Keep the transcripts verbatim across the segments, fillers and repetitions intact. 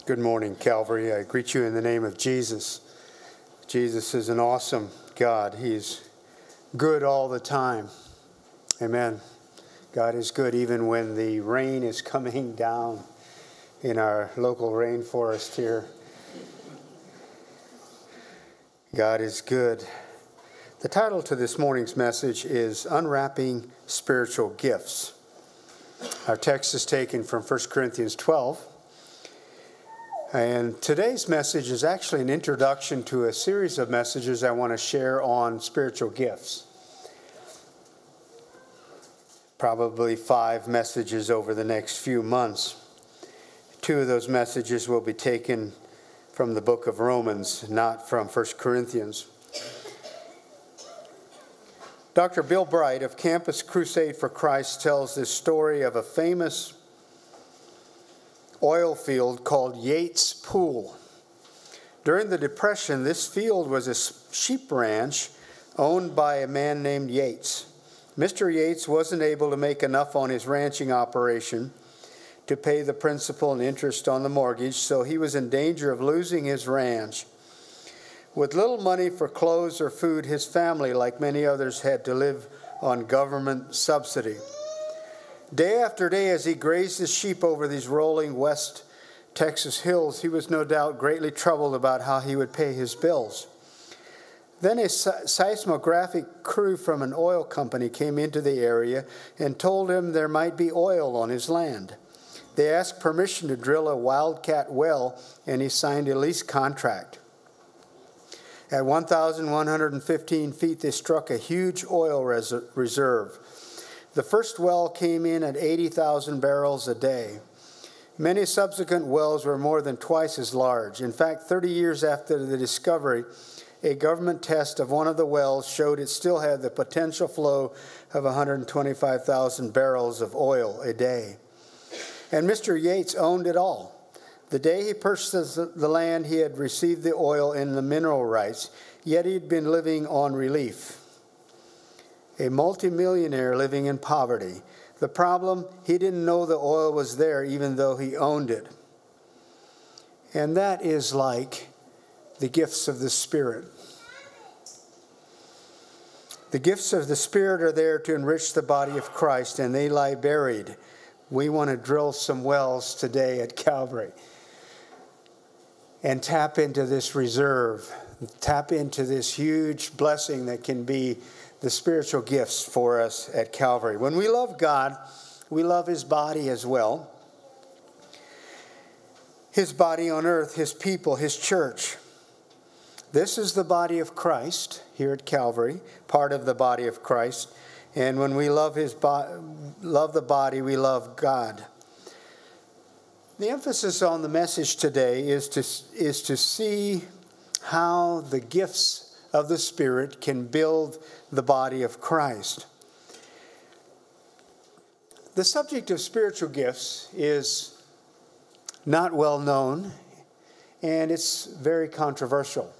Good morning, Calvary. I greet you in the name of Jesus. Jesus is an awesome God. He's good all the time. Amen. God is good even when the rain is coming down in our local rainforest here. God is good. The title to this morning's message is Unwrapping Spiritual Gifts. Our text is taken from First Corinthians twelve. And today's message is actually an introduction to a series of messages I want to share on spiritual gifts. Probably five messages over the next few months. Two of those messages will be taken from the book of Romans, not from First Corinthians. Doctor Bill Bright of Campus Crusade for Christ tells this story of a famous oil field called Yates Pool. During the Depression, this field was a sheep ranch owned by a man named Yates. Mister Yates wasn't able to make enough on his ranching operation to pay the principal and interest on the mortgage, so he was in danger of losing his ranch. With little money for clothes or food, his family, like many others, had to live on government subsidy. Day after day, as he grazed his sheep over these rolling West Texas hills, he was no doubt greatly troubled about how he would pay his bills. Then a seismographic crew from an oil company came into the area and told him there might be oil on his land. They asked permission to drill a wildcat well, and he signed a lease contract. At one thousand one hundred fifteen feet, they struck a huge oil res- reserve. The first well came in at eighty thousand barrels a day. Many subsequent wells were more than twice as large. In fact, thirty years after the discovery, a government test of one of the wells showed it still had the potential flow of one hundred twenty-five thousand barrels of oil a day. And Mister Yates owned it all. The day he purchased the land, he had received the oil and the mineral rights, yet he'd been living on relief. A multimillionaire living in poverty. The problem, he didn't know the oil was there even though he owned it. And that is like the gifts of the Spirit. The gifts of the Spirit are there to enrich the body of Christ, and they lie buried. We want to drill some wells today at Calvary and tap into this reserve, tap into this huge blessing that can be the spiritual gifts for us at Calvary. When we love God, we love His body as well. His body on earth, His people, His church. This is the body of Christ here at Calvary, part of the body of Christ. And when we love His bo- love the body, we love God. The emphasis on the message today is to, is to see how the gifts of the Spirit can build the body of Christ. The subject of spiritual gifts is not well known, and it's very controversial.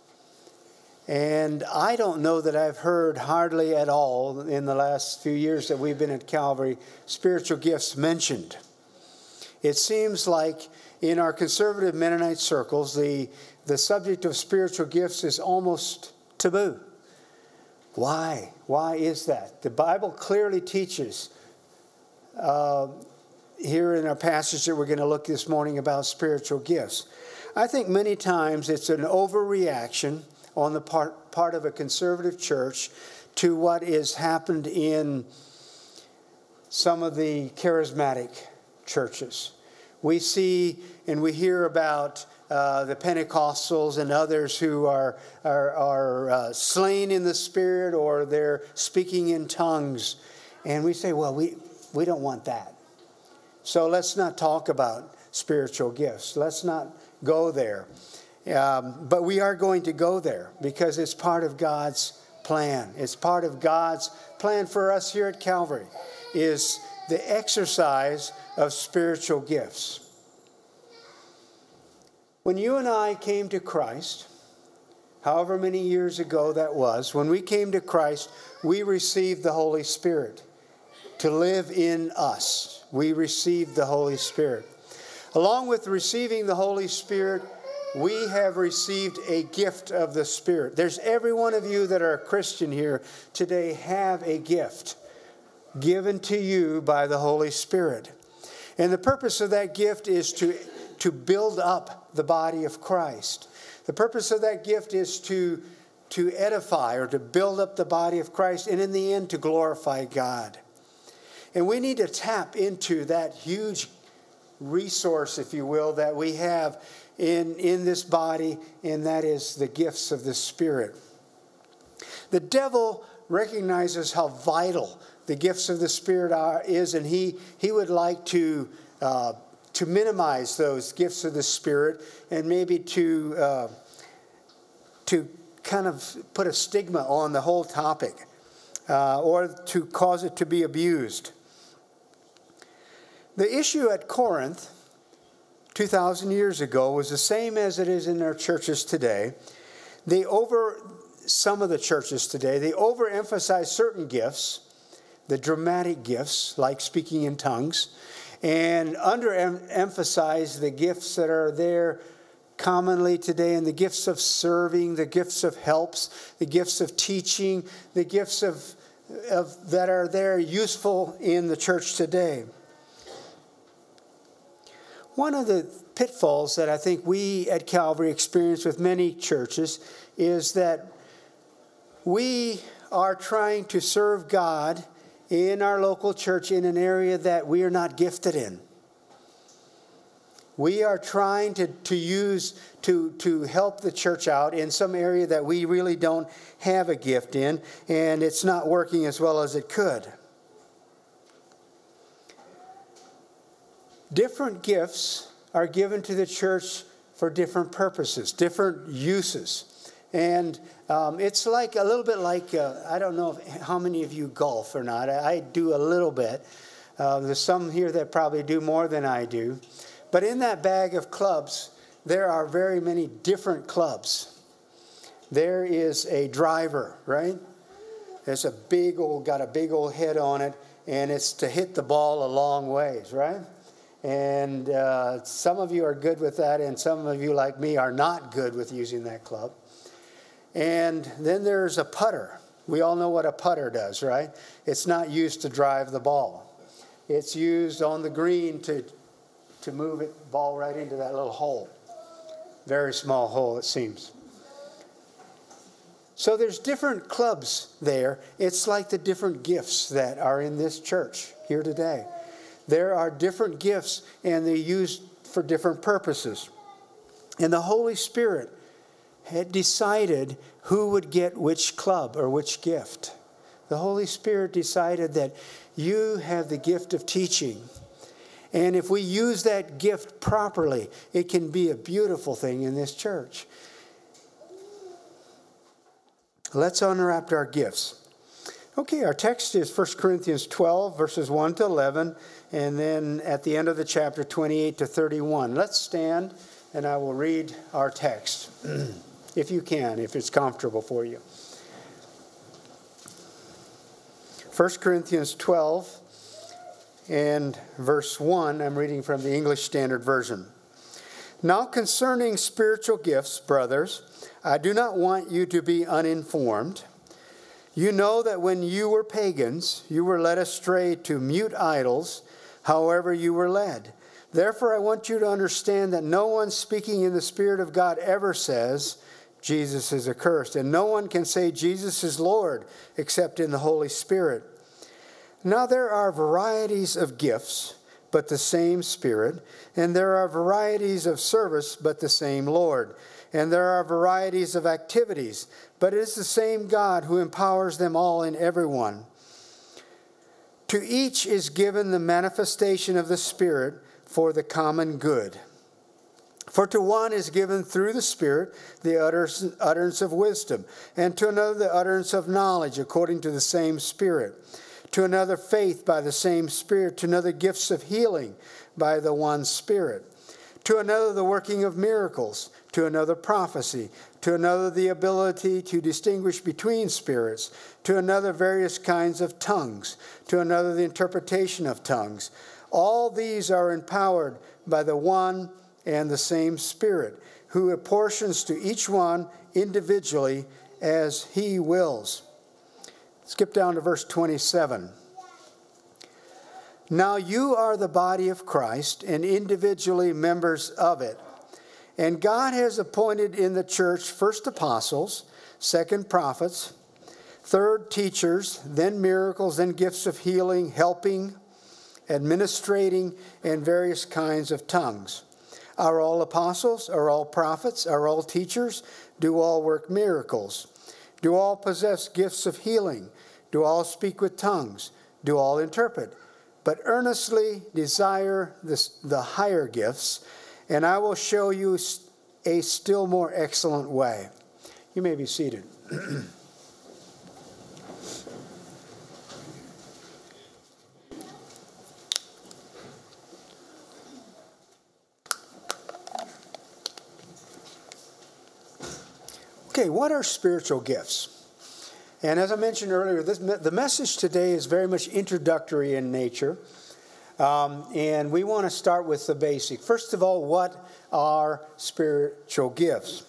And I don't know that I've heard hardly at all in the last few years that we've been at Calvary spiritual gifts mentioned. It seems like in our conservative Mennonite circles, the, the subject of spiritual gifts is almost taboo. Why? Why is that? The Bible clearly teaches uh, here in our passage that we're going to look this morning about spiritual gifts. I think many times it's an overreaction on the part, part of a conservative church to what has happened in some of the charismatic churches. We see and we hear about uh, the Pentecostals and others who are, are, are uh, slain in the Spirit, or they're speaking in tongues. And we say, well, we, we don't want that. So let's not talk about spiritual gifts. Let's not go there. Um, but we are going to go there because it's part of God's plan. It's part of God's plan for us here at Calvary, is the exercise of spiritual gifts. When you and I came to Christ, however many years ago that was, when we came to Christ, we received the Holy Spirit to live in us. We received the Holy Spirit. Along with receiving the Holy Spirit, we have received a gift of the Spirit. There's every one of you that are a Christian here today have a gift given to you by the Holy Spirit. And the purpose of that gift is to, to build up the body of Christ. The purpose of that gift is to, to edify or to build up the body of Christ, and in the end to glorify God. And we need to tap into that huge resource, if you will, that we have in, in this body, and that is the gifts of the Spirit. The devil recognizes how vital the gifts of the Spirit are, is, and he, he would like to, uh, to minimize those gifts of the Spirit and maybe to, uh, to kind of put a stigma on the whole topic uh, or to cause it to be abused. The issue at Corinth two thousand years ago was the same as it is in our churches today. They over, some of the churches today, they overemphasize certain gifts, the dramatic gifts like speaking in tongues, and underemphasize the gifts that are there commonly today, and the gifts of serving, the gifts of helps, the gifts of teaching, the gifts of, of that are there useful in the church today. One of the pitfalls that I think we at Calvary experience with many churches is that we are trying to serve God in our local church in an area that we are not gifted in. We are trying to, to use, to, to help the church out in some area that we really don't have a gift in, and it's not working as well as it could. Different gifts are given to the church for different purposes, different uses. And um, it's like a little bit like, uh, I don't know if, how many of you golf or not. I, I do a little bit. Uh, there's some here that probably do more than I do. But in that bag of clubs, there are very many different clubs. There is a driver, right? There's a big old, got a big old head on it, and it's to hit the ball a long ways, right? And uh, some of you are good with that, and some of you, like me, are not good with using that club. And then there's a putter. We all know what a putter does, right? It's not used to drive the ball. It's used on the green to, to move it, ball right into that little hole. Very small hole, it seems. So there's different clubs there. It's like the different gifts that are in this church here today. There are different gifts, and they're used for different purposes. And the Holy Spirit had decided who would get which club or which gift. The Holy Spirit decided that you have the gift of teaching. And if we use that gift properly, it can be a beautiful thing in this church. Let's unwrap our gifts. Okay, our text is First Corinthians twelve, verses one to eleven. And then at the end of the chapter, twenty-eight to thirty-one. Let's stand, and I will read our text, if you can, if it's comfortable for you. First Corinthians twelve and verse one, I'm reading from the English Standard Version. Now concerning spiritual gifts, brothers, I do not want you to be uninformed. You know that when you were pagans, you were led astray to mute idols, however you were led. Therefore, I want you to understand that no one speaking in the Spirit of God ever says, Jesus is accursed. And no one can say Jesus is Lord except in the Holy Spirit. Now there are varieties of gifts, but the same Spirit. And there are varieties of service, but the same Lord. And there are varieties of activities, but it is the same God who empowers them all in everyone. To each is given the manifestation of the Spirit for the common good. For to one is given through the Spirit the utterance of wisdom, and to another the utterance of knowledge according to the same Spirit. To another faith by the same Spirit, to another gifts of healing by the one Spirit. To another the working of miracles, to another prophecy, to another the ability to distinguish between spirits, to another various kinds of tongues, to another the interpretation of tongues. All these are empowered by the one and the same Spirit, who apportions to each one individually as he wills. Skip down to verse twenty-seven. Now you are the body of Christ and individually members of it. And God has appointed in the church first apostles, second prophets, third teachers, then miracles, then gifts of healing, helping, administrating, and various kinds of tongues. Are all apostles? Are all prophets? Are all teachers? Do all work miracles? Do all possess gifts of healing? Do all speak with tongues? Do all interpret? But earnestly desire this, the higher gifts, and I will show you a still more excellent way. You may be seated. Okay, what are spiritual gifts? And as I mentioned earlier, this, the message today is very much introductory in nature. Um, and we want to start with the basic. First of all, what are spiritual gifts?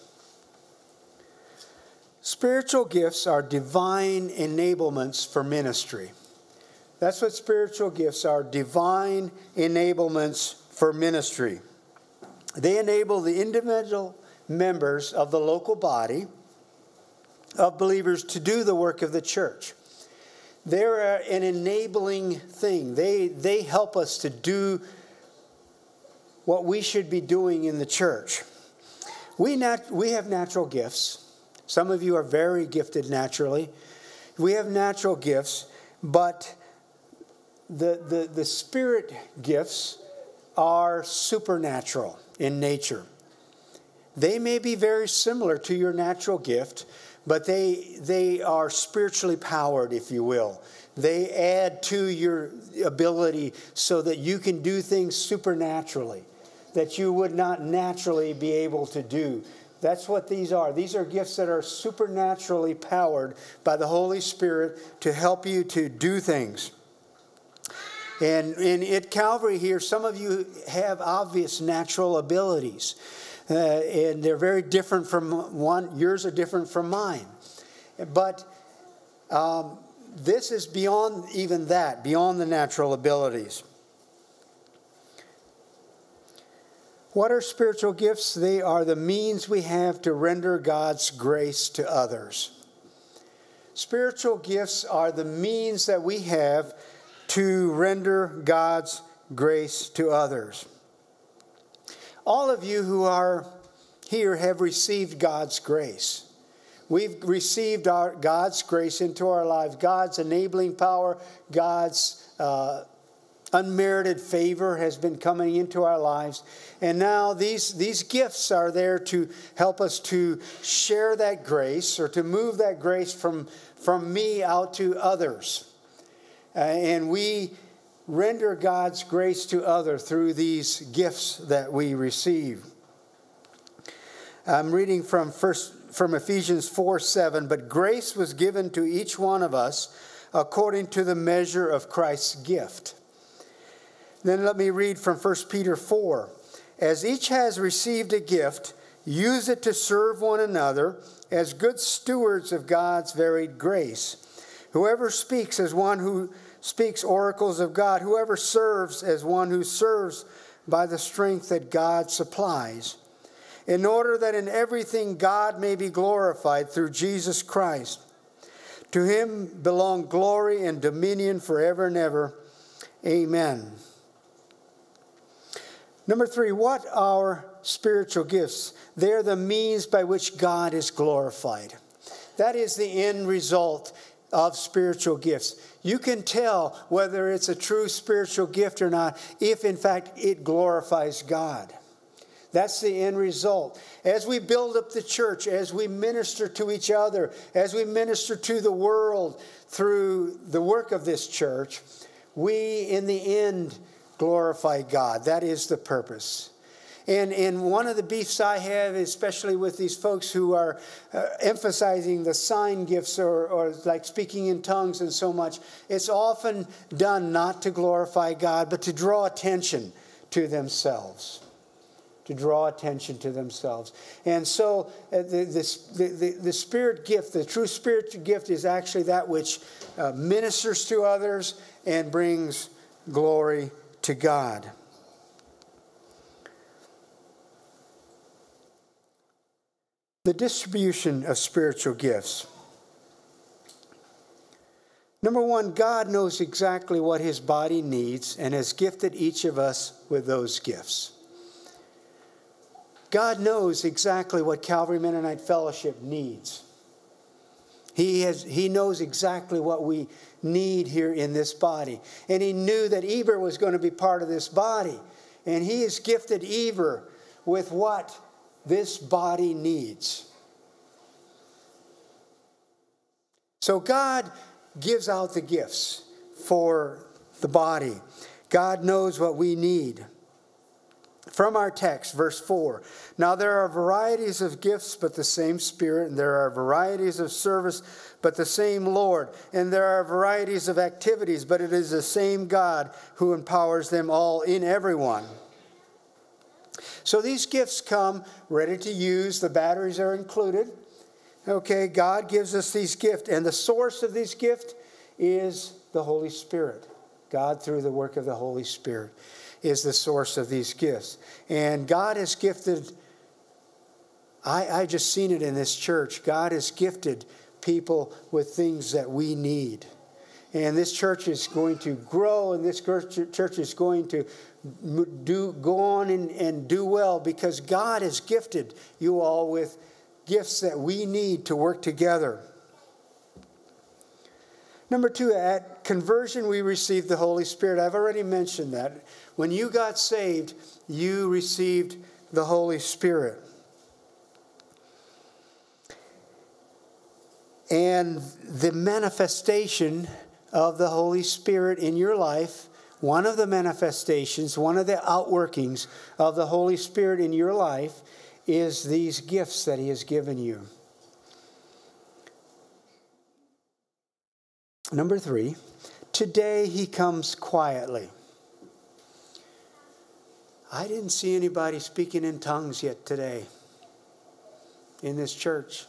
Spiritual gifts are divine enablements for ministry. That's what spiritual gifts are, divine enablements for ministry. They enable the individual members of the local body of believers to do the work of the church. They're an enabling thing. They, they help us to do what we should be doing in the church. We, nat- we have natural gifts. Some of you are very gifted naturally. We have natural gifts, but the, the, the spirit gifts are supernatural in nature. They may be very similar to your natural gift, but they they are spiritually powered, if you will. They add to your ability so that you can do things supernaturally that you would not naturally be able to do. That's what these are. These are gifts that are supernaturally powered by the Holy Spirit to help you to do things. And, and at Calvary here, some of you have obvious natural abilities. Uh, and they're very different from one. Yours are different from mine. But um, this is beyond even that, beyond the natural abilities. What are spiritual gifts? They are the means we have to render God's grace to others. Spiritual gifts are the means that we have to render God's grace to others. All of you who are here have received God's grace. We've received our, God's grace into our lives, God's enabling power, God's uh, unmerited favor has been coming into our lives. And now these, these gifts are there to help us to share that grace or to move that grace from, from me out to others. Uh, and we render God's grace to others through these gifts that we receive. I'm reading from first from Ephesians four seven. But grace was given to each one of us according to the measure of Christ's gift. Then let me read from First Peter four. As each has received a gift, use it to serve one another as good stewards of God's varied grace. Whoever speaks as one who speaks oracles of God. Whoever serves as one who serves by the strength that God supplies, in order that in everything God may be glorified through Jesus Christ. To him belong glory and dominion forever and ever. Amen. Number three, what are spiritual gifts? They are the means by which God is glorified. That is the end result of spiritual gifts. You can tell whether it's a true spiritual gift or not if, in fact, it glorifies God. That's the end result. As we build up the church, as we minister to each other, as we minister to the world through the work of this church, we, in the end, glorify God. That is the purpose. And, and one of the beefs I have, especially with these folks who are uh, emphasizing the sign gifts or, or like speaking in tongues and so much, it's often done not to glorify God, but to draw attention to themselves. To draw attention to themselves. And so uh, the, the, the, the spirit gift, the true spiritual gift is actually that which uh, ministers to others and brings glory to God. The distribution of spiritual gifts. Number one, God knows exactly what his body needs and has gifted each of us with those gifts. God knows exactly what Calvary Mennonite Fellowship needs. He has, he knows exactly what we need here in this body. And he knew that Eber was going to be part of this body. And he has gifted Eber with what this body needs. So God gives out the gifts for the body. God knows what we need. From our text, verse four. Now there are varieties of gifts, but the same Spirit. And there are varieties of service, but the same Lord. And there are varieties of activities, but it is the same God who empowers them all in everyone. So these gifts come ready to use. The batteries are included. Okay, God gives us these gifts. And the source of these gifts is the Holy Spirit. God, through the work of the Holy Spirit, is the source of these gifts. And God has gifted, I, I just seen it in this church, God has gifted people with things that we need. And this church is going to grow, and this church is going to do go on and, and do well, because God has gifted you all with gifts that we need to work together. Number two, at conversion, we received the Holy Spirit. I've already mentioned that. When you got saved, you received the Holy Spirit. And the manifestation of the Holy Spirit in your life, one of the manifestations, one of the outworkings of the Holy Spirit in your life is these gifts that he has given you. Number three, today he comes quietly. I didn't see anybody speaking in tongues yet today in this church.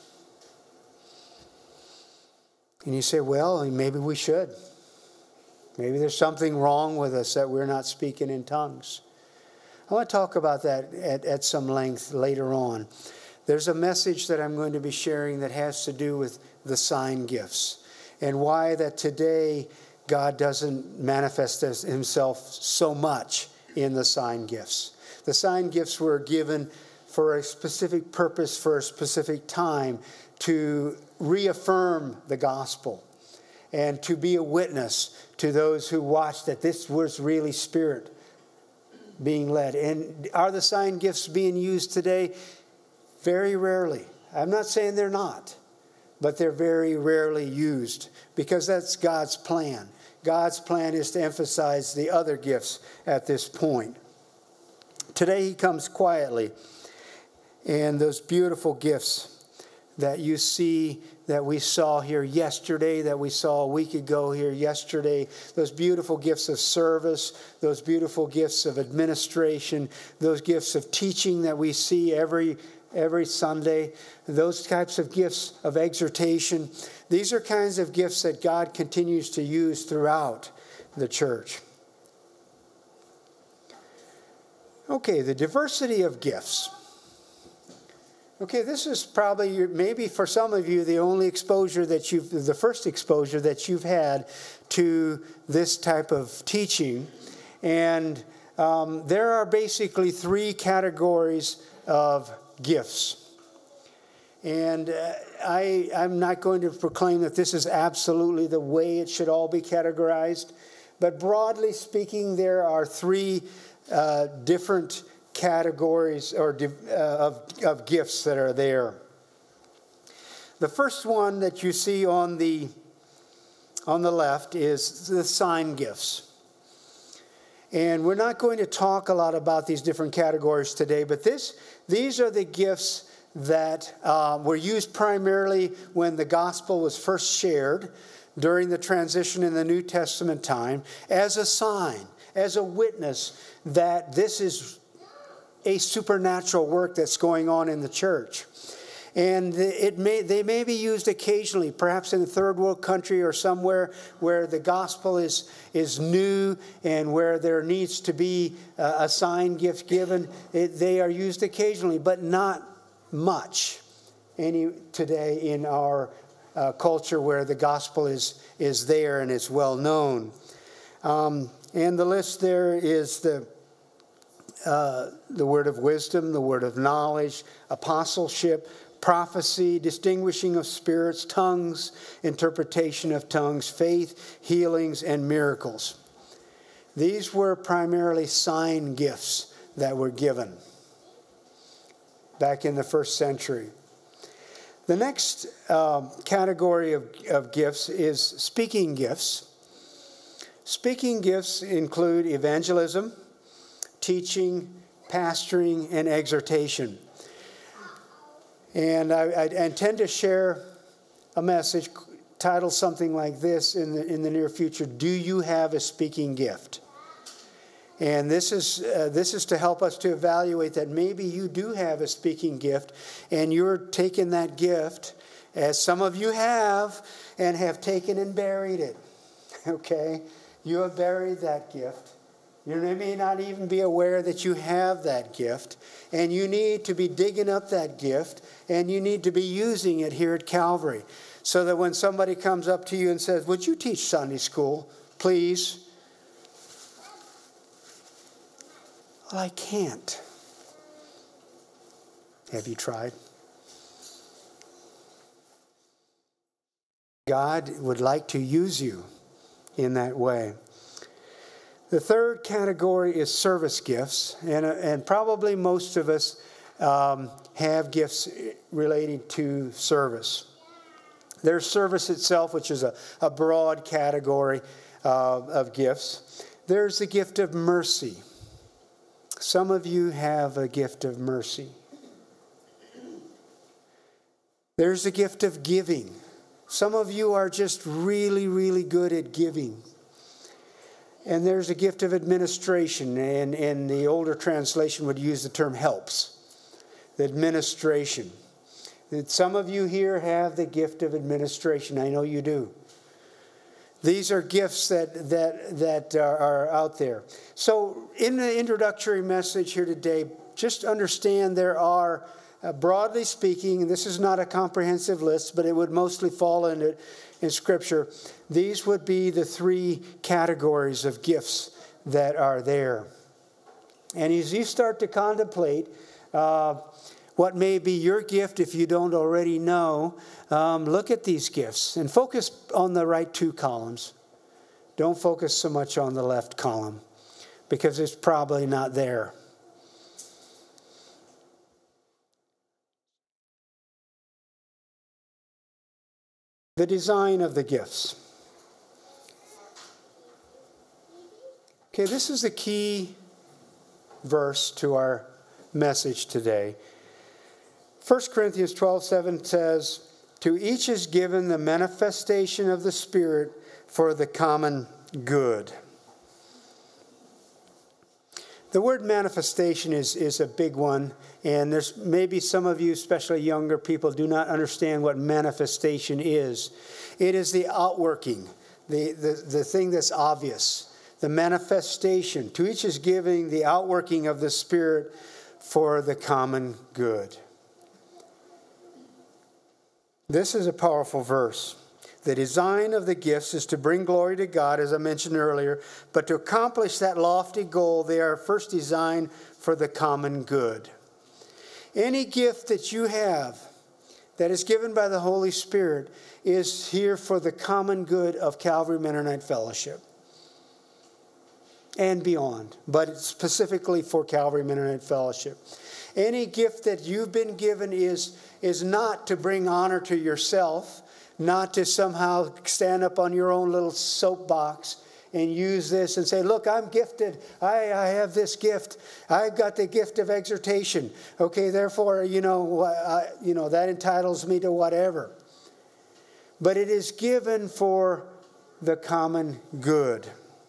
And you say, well, maybe we should. Maybe there's something wrong with us that we're not speaking in tongues. I want to talk about that at, at some length later on. There's a message that I'm going to be sharing that has to do with the sign gifts. And why that today God doesn't manifest himself so much in the sign gifts. The sign gifts were given for a specific purpose, for a specific time, to reaffirm the gospel and to be a witness to those who watched that this was really Spirit being led. And are the sign gifts being used today? Very rarely. I'm not saying they're not. But they're very rarely used because that's God's plan. God's plan is to emphasize the other gifts at this point. Today he comes quietly. And those beautiful gifts that you see, that we saw here yesterday, that we saw a week ago here yesterday, those beautiful gifts of service, those beautiful gifts of administration, those gifts of teaching that we see every every Sunday, those types of gifts of exhortation. These are kinds of gifts that God continues to use throughout the church. Okay, the diversity of gifts. Okay, this is probably, your, maybe for some of you, the only exposure that you've, the first exposure that you've had to this type of teaching. And um, there are basically three categories of gifts. And uh, I, I'm not going to proclaim that this is absolutely the way it should all be categorized. But broadly speaking, there are three uh, different categories or uh, of, of gifts that are there. The first one that you see on the, on the left is the sign gifts. And we're not going to talk a lot about these different categories today, but this, these are the gifts that uh, were used primarily when the gospel was first shared during the transition in the New Testament time as a sign, as a witness that this is a supernatural work that's going on in the church. And it may, they may be used occasionally, perhaps in a third world country or somewhere where the gospel is, is new and where there needs to be a sign gift given. It, they are used occasionally, but not much any today in our uh, culture where the gospel is, is there and it's well known. Um, and the list there is the uh, the word of wisdom, the word of knowledge, apostleship, prophecy, distinguishing of spirits, tongues, interpretation of tongues, faith, healings, and miracles. These were primarily sign gifts that were given back in the first century. The next uh, category of, of gifts is speaking gifts. Speaking gifts include evangelism, teaching, pastoring, and exhortation. And I, I intend to share a message titled something like this in the, in the near future. Do you have a speaking gift? And this is, uh, this is to help us to evaluate that maybe you do have a speaking gift and you're taking that gift, as some of you have, and have taken and buried it. Okay? You have buried that gift. You may not even be aware that you have that gift. And you need to be digging up that gift, and you need to be using it here at Calvary. So that when somebody comes up to you and says, would you teach Sunday school, please? Well, I can't. Have you tried? God would like to use you in that way. The third category is service gifts, and, and probably most of us um, have gifts related to service. There's service itself, which is a, a broad category uh, of gifts. There's the gift of mercy. Some of you have a gift of mercy. There's the gift of giving. Some of you are just really, really good at giving. And there's a gift of administration, and, and the older translation would use the term helps. The administration. Some of you here have the gift of administration. I know you do. These are gifts that, that, that are, are out there. So in the introductory message here today, just understand there are, uh, broadly speaking, and this is not a comprehensive list, but it would mostly fall into in Scripture, these would be the three categories of gifts that are there. And as you start to contemplate uh, what may be your gift, if you don't already know, um, look at these gifts and focus on the right two columns. Don't focus so much on the left column, because it's probably not there. The design of the gifts. Okay, this is the key verse to our message today. First Corinthians twelve seven says, to each is given the manifestation of the Spirit for the common good. The word manifestation is, is a big one, and there's maybe some of you, especially younger people, do not understand what manifestation is. It is the outworking, the, the, the thing that's obvious, the manifestation. To each is giving the outworking of the Spirit for the common good. This is a powerful verse. The design of the gifts is to bring glory to God, as I mentioned earlier, but to accomplish that lofty goal, they are first designed for the common good. Any gift that you have that is given by the Holy Spirit is here for the common good of Calvary Mennonite Fellowship and beyond, but it's specifically for Calvary Mennonite Fellowship. Any gift that you've been given is, is not to bring honor to yourself, not to somehow stand up on your own little soapbox and use this and say, look, I'm gifted. I, I have this gift. I've got the gift of exhortation. Okay, therefore, you know, I, you know, that entitles me to whatever. But it is given for the common good.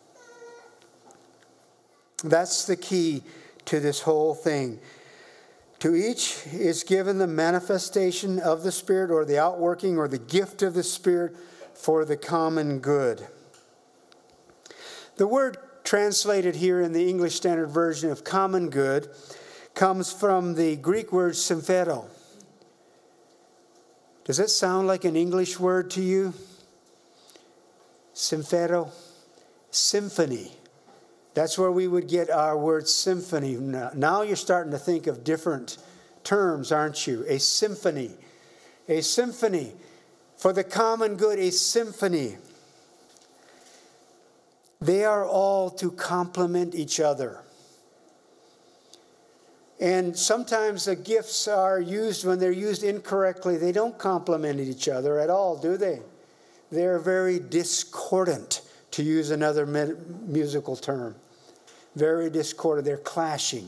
That's the key to this whole thing. To each is given the manifestation of the Spirit, or the outworking or the gift of the Spirit for the common good. The word translated here in the English Standard Version of common good comes from the Greek word symphero. Does that sound like an English word to you? Symphero? Symphony. That's where we would get our word symphony. Now you're starting to think of different terms, aren't you? A symphony. A symphony. For the common good, a symphony. They are all to complement each other. And sometimes the gifts are used, when they're used incorrectly, they don't complement each other at all, do they? They're very discordant, to use another musical term. Very discordant. They're clashing.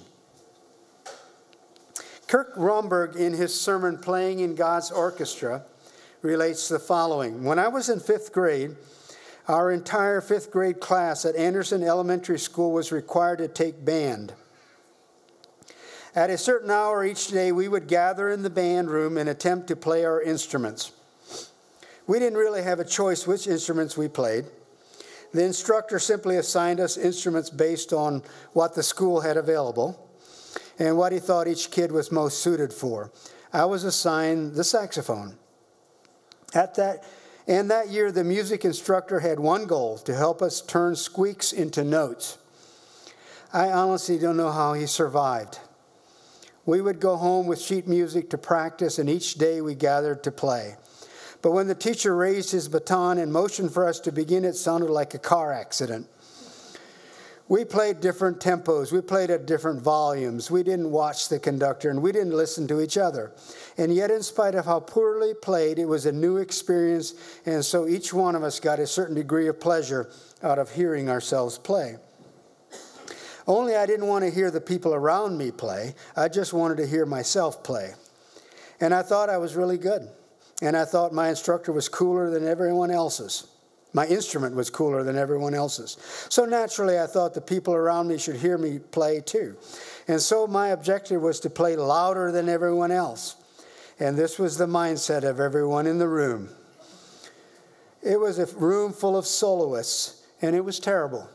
Kirk Romberg, in his sermon, Playing in God's Orchestra, relates the following. When I was in fifth grade, our entire fifth grade class at Anderson Elementary School was required to take band. At a certain hour each day, we would gather in the band room and attempt to play our instruments. We didn't really have a choice which instruments we played. The instructor simply assigned us instruments based on what the school had available and what he thought each kid was most suited for. I was assigned the saxophone. At that, and that year, the music instructor had one goal: to help us turn squeaks into notes. I honestly don't know how he survived. We would go home with sheet music to practice, and each day we gathered to play. But when the teacher raised his baton and motioned for us to begin, it sounded like a car accident. We played different tempos. We played at different volumes. We didn't watch the conductor, and we didn't listen to each other. And yet, in spite of how poorly played, it was a new experience, and so each one of us got a certain degree of pleasure out of hearing ourselves play. Only I didn't want to hear the people around me play. I just wanted to hear myself play. And I thought I was really good. And I thought my instructor was cooler than everyone else's. My instrument was cooler than everyone else's. So naturally, I thought the people around me should hear me play too. And so my objective was to play louder than everyone else. And this was the mindset of everyone in the room. It was a room full of soloists, and it was terrible.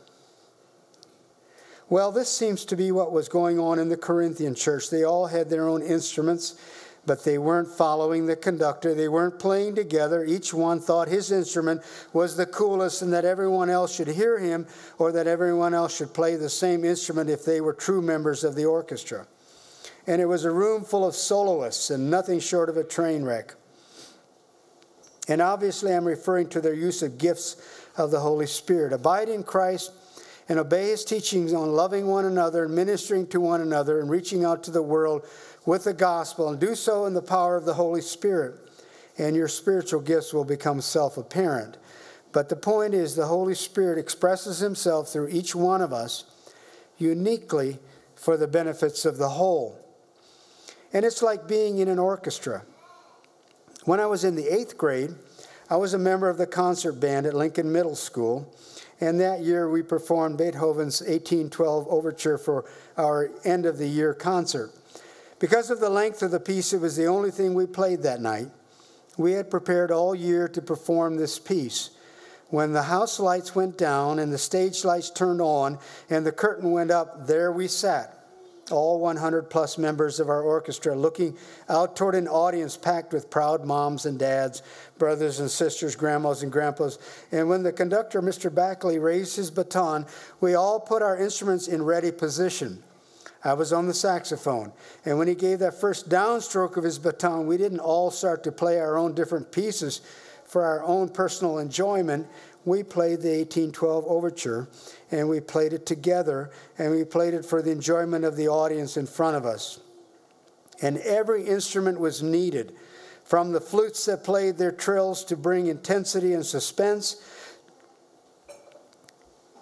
Well, this seems to be what was going on in the Corinthian church. They all had their own instruments, but they weren't following the conductor. They weren't playing together. Each one thought his instrument was the coolest and that everyone else should hear him, or that everyone else should play the same instrument if they were true members of the orchestra. And it was a room full of soloists and nothing short of a train wreck. And obviously I'm referring to their use of gifts of the Holy Spirit. Abide in Christ and obey his teachings on loving one another and ministering to one another and reaching out to the world with the gospel, and do so in the power of the Holy Spirit, and your spiritual gifts will become self-apparent. But the point is, the Holy Spirit expresses himself through each one of us uniquely for the benefits of the whole. And it's like being in an orchestra. When I was in the eighth grade, I was a member of the concert band at Lincoln Middle School, and that year we performed Beethoven's eighteen twelve Overture for our end-of-the-year concert. Because of the length of the piece, it was the only thing we played that night. We had prepared all year to perform this piece. When the house lights went down and the stage lights turned on and the curtain went up, there we sat, all one hundred plus members of our orchestra, looking out toward an audience packed with proud moms and dads, brothers and sisters, grandmas and grandpas. And when the conductor, Mister Backley, raised his baton, we all put our instruments in ready position. I was on the saxophone, and when he gave that first downstroke of his baton, we didn't all start to play our own different pieces for our own personal enjoyment. We played the eighteen twelve Overture, and we played it together, and we played it for the enjoyment of the audience in front of us. And every instrument was needed, from the flutes that played their trills to bring intensity and suspense,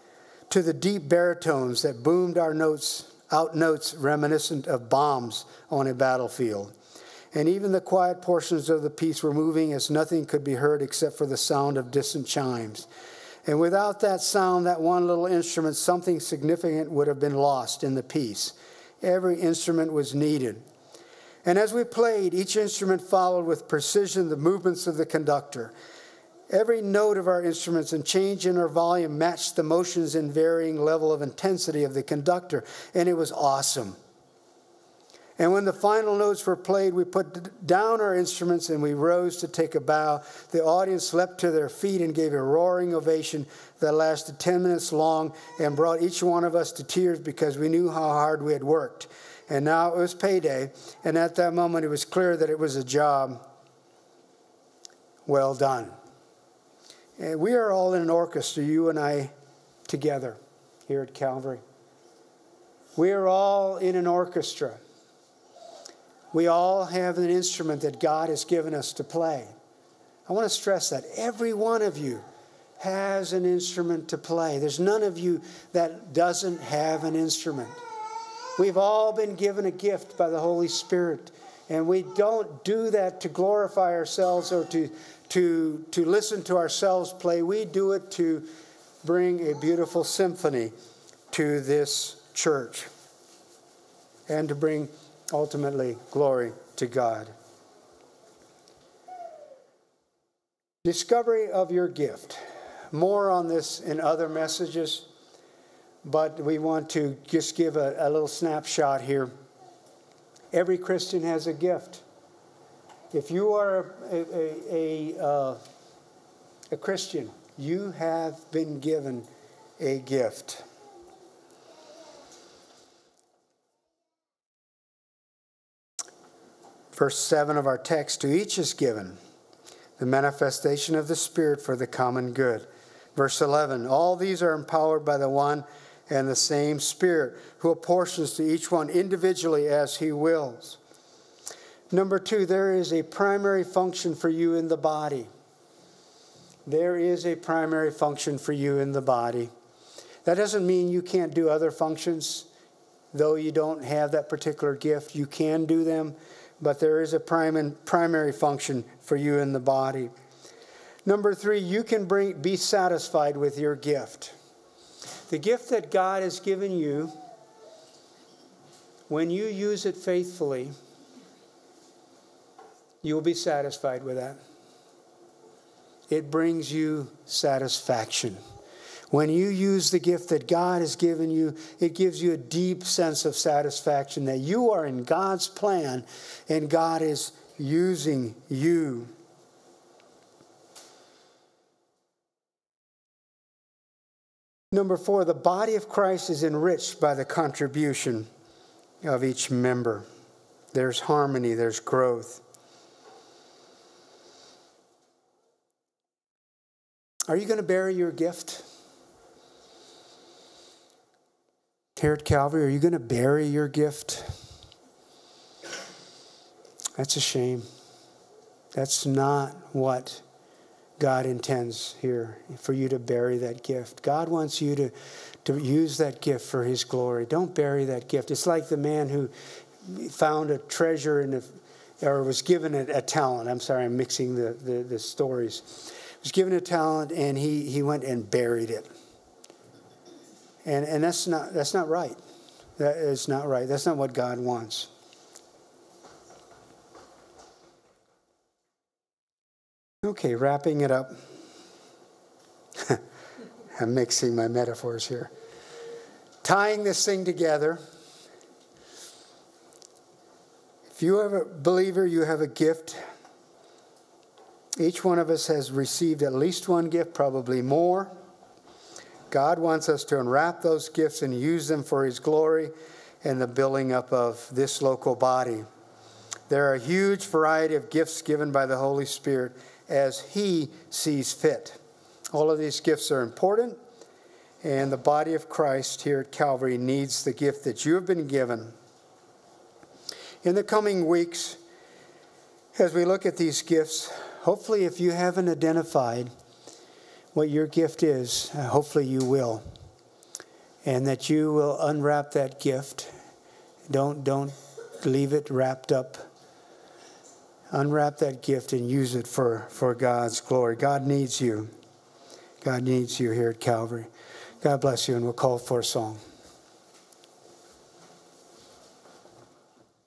to the deep baritones that boomed our notes, out notes reminiscent of bombs on a battlefield. And even the quiet portions of the piece were moving as nothing could be heard except for the sound of distant chimes. And without that sound, that one little instrument, something significant would have been lost in the piece. Every instrument was needed. And as we played, each instrument followed with precision the movements of the conductor. Every note of our instruments and change in our volume matched the motions and varying level of intensity of the conductor, and it was awesome. And when the final notes were played, we put down our instruments and we rose to take a bow. The audience leapt to their feet and gave a roaring ovation that lasted ten minutes long and brought each one of us to tears because we knew how hard we had worked. And now it was payday, and at that moment it was clear that it was a job well done. And we are all in an orchestra, you and I together here at Calvary. We are all in an orchestra. We all have an instrument that God has given us to play. I want to stress that. Every one of you has an instrument to play. There's none of you that doesn't have an instrument. We've all been given a gift by the Holy Spirit. And we don't do that to glorify ourselves or to, to, to listen to ourselves play. We do it to bring a beautiful symphony to this church and to bring ultimately glory to God. Discovery of your gift. More on this in other messages, but we want to just give a, a little snapshot here. Every Christian has a gift. If you are a, a, a, uh, a Christian, you have been given a gift. Verse seven of our text, to each is given the manifestation of the Spirit for the common good. Verse eleven, all these are empowered by the one and the same Spirit, who apportions to each one individually as he wills. Number two, there is a primary function for you in the body. There is a primary function for you in the body. That doesn't mean you can't do other functions. Though you don't have that particular gift, you can do them. But there is a prim- primary function for you in the body. Number three, you can bring, be satisfied with your gift. The gift that God has given you, when you use it faithfully, you will be satisfied with that. It brings you satisfaction. When you use the gift that God has given you, it gives you a deep sense of satisfaction that you are in God's plan and God is using you. Number four, the body of Christ is enriched by the contribution of each member. There's harmony, there's growth. Are you going to bury your gift? Here at Calvary, are you going to bury your gift? That's a shame. That's not what God intends here, for you to bury that gift. God wants you to, to use that gift for His glory. Don't bury that gift. It's like the man who found a treasure in a, or was given a, a talent. I'm sorry, I'm mixing the, the, the stories. Was given a talent and he, he went and buried it. And and that's not that's not right. That is not right. That's not what God wants. Okay, wrapping it up. I'm mixing my metaphors here. Tying this thing together. If you are a believer, you have a gift. Each one of us has received at least one gift, probably more. God wants us to unwrap those gifts and use them for His glory and the building up of this local body. There are a huge variety of gifts given by the Holy Spirit as He sees fit. All of these gifts are important, and the body of Christ here at Calvary needs the gift that you have been given. In the coming weeks, as we look at these gifts, hopefully if you haven't identified what your gift is, uh, hopefully you will. and that you will unwrap that gift. Don't, don't leave it wrapped up. Unwrap that gift and use it for, for God's glory. God needs you. God needs you here at Calvary. God bless you, and we'll call for a song.